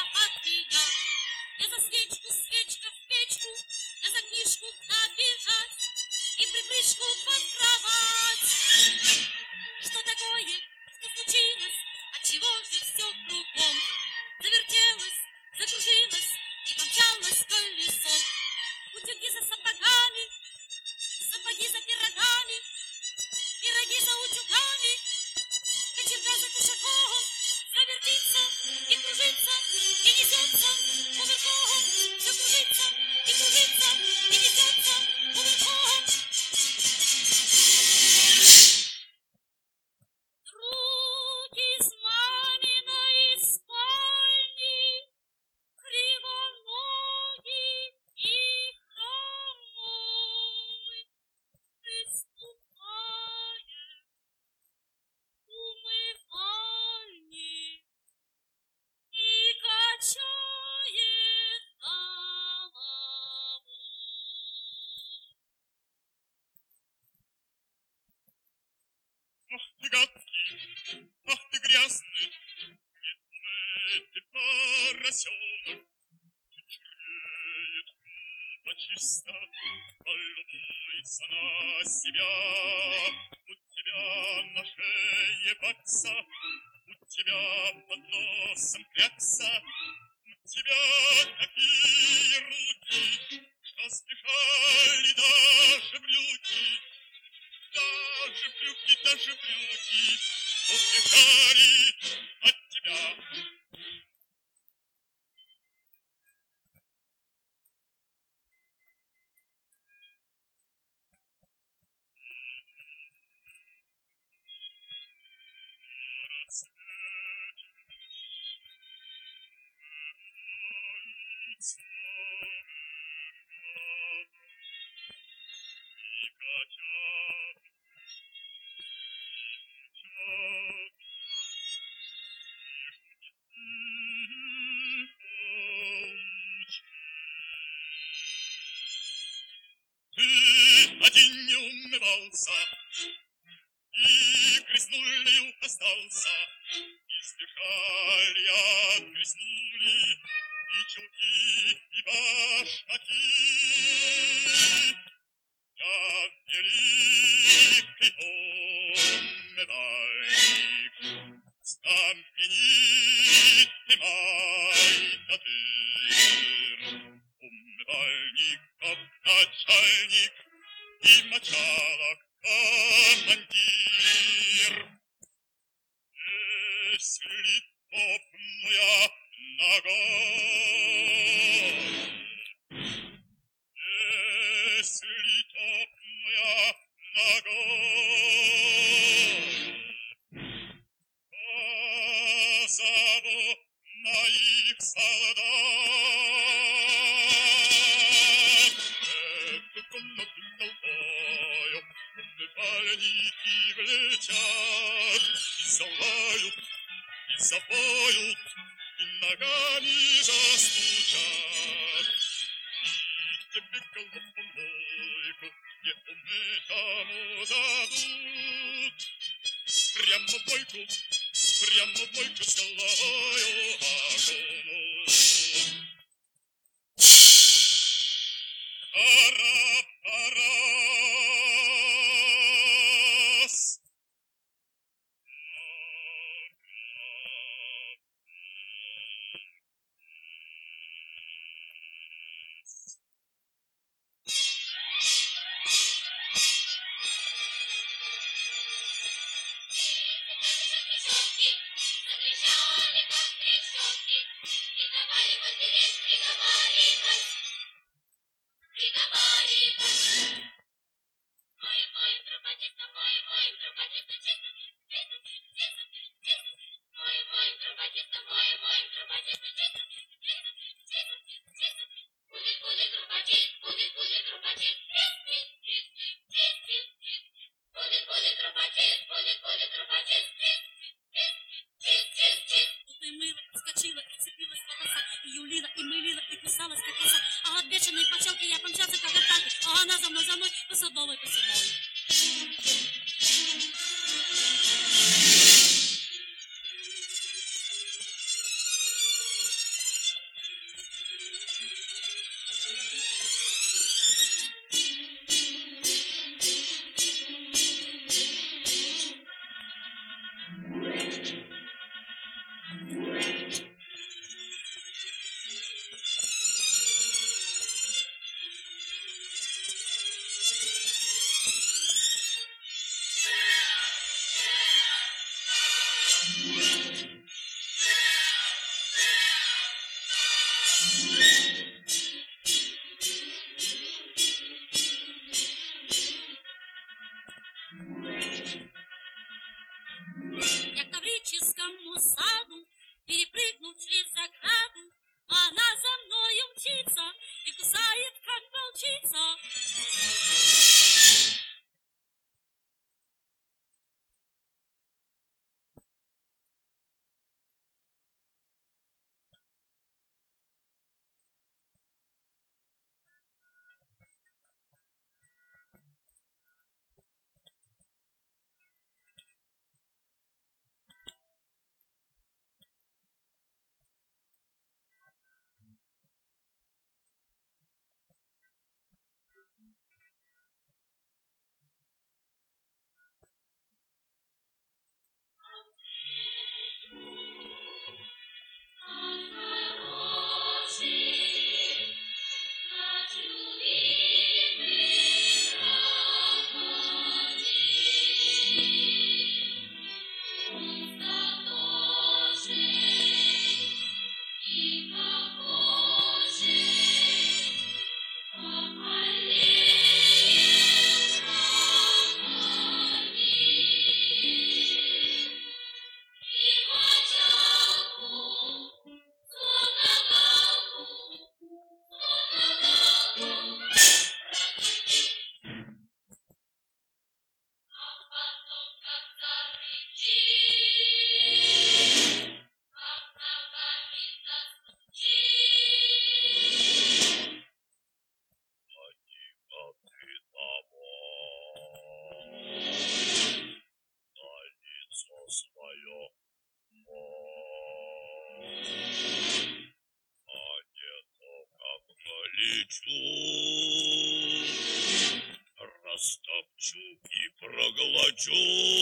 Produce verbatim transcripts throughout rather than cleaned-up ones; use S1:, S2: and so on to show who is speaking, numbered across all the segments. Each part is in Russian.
S1: от меня. Я за свечку, свечка в печку, я за книжку обижать и припрыжку под кровать. Что такое, что случилось, отчего же все кругом завертелось, закружилось и помчалось колесом? Утюги за сапогами, сапоги за пирогами, пироги за утюгами, кочерга за кушаком, все вертится и кружится и несется кувырком, все кружится и кружится и несется кувырком. Руки с маминой спальни, кривоногий и хромой, приступает к умывальне и качает головой.
S2: Ах ты гадкий, ах ты грязный, не думай ты, поросенок, ты чернеет хлеба чисто, полюбуйся на себя. У тебя на шее бакса, у тебя под носом клякса, у тебя такие руки, что сбежали даже брюки. Даже брюки, даже брюки убежали от тебя. На рассвете бывает славы и катят, ты один не умывался и грязнули остался, и сбежали, отгрязнули и чулки, и башмаки. Я великий умывальник, знаменитый мой надыр, умывальник, как начальник, и мочалок командир. Если топная нога, если топная нога, позову моих солдат. Эту комнату новую умывальники влетят, и залают, и запоют, и ногами застучат. И тебе головомойку неумытому дадут. Прямо в мойку, прямо в мойку с головою окунут. Карапарас.
S1: Закричали, как трещотки,
S2: мечту растопчу и проглочу.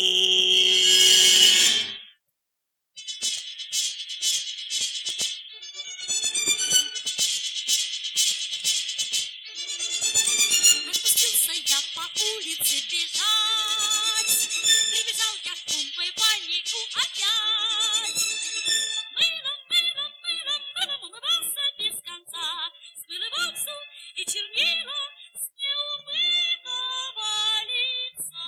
S1: Распустился я по улице бежать, прибежал я к умывальнику опять. Мылом, мылом, мылом, мылом умывался без конца, смывался и чернила с неумытого лица.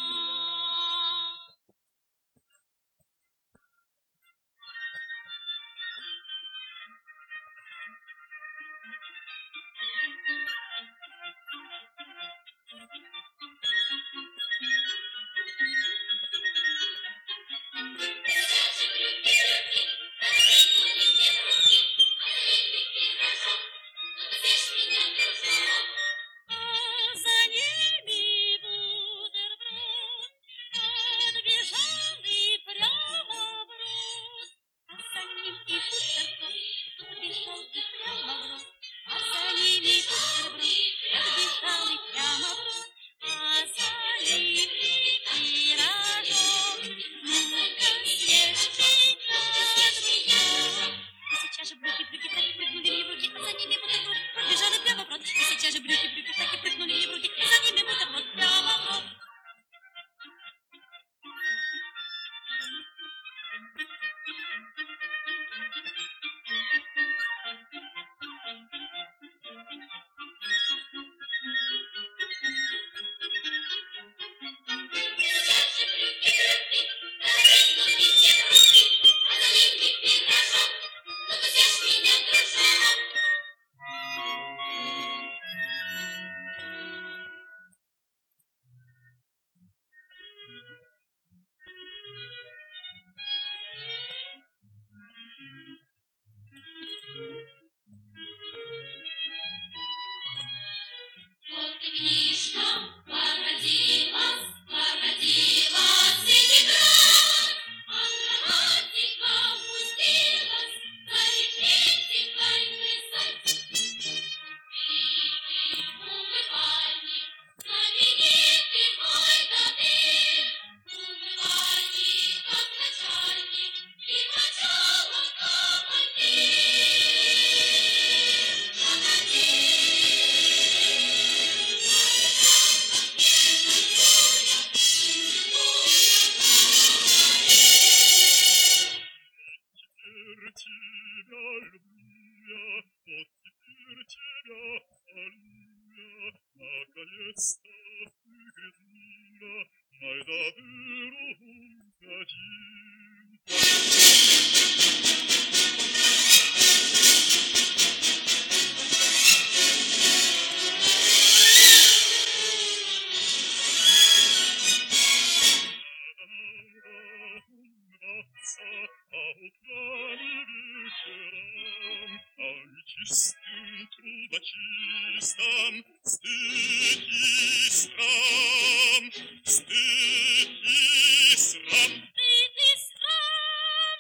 S1: А за ними бутерброд, подбежал и прямо в рот. А за ним и бутерброд, подбежал и прямо в рот. А за ними бутерброд, подбежал и прямо в рот. А за ним пирожок, ну-ка съешь меня, дружок. И сейчас же брюки-брюки так и прыгнули мне в руки, а за ними бутерброд подбежали прямо в рот. И сейчас же брюки-брюки так и прыгнули мне в руки, и за ними бутерброд прямо в рот. Вот и книжка породилась, породилась игра, а грамматика опустилась, за рефлектикой плясать. Великий умывальник, знаменитый мой Габель, умывальник как начальник и мочалом командир.
S2: Теперь тебя люблю я, вот теперь тебя полю я, наконец-то выглянула, найда дыру ходил. Умываться, а утром и вечером, ай, чистым трудочистом, стыд и срам, стыд и срам.
S1: Стыд и срам.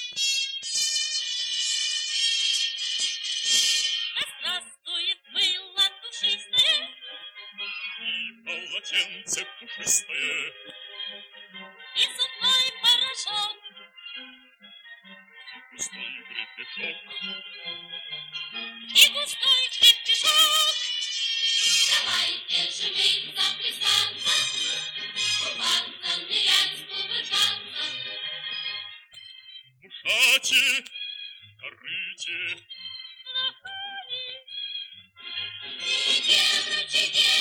S1: Да здравствует мыло душистое
S2: И полотенце пушистое,
S1: и зубной порошок.
S2: густой гребешок.
S1: И густой крепежок. Давайте же мы заплясаться, купаться, нырять, кувыркаться.
S2: В ушате, корыте,
S1: И девочки,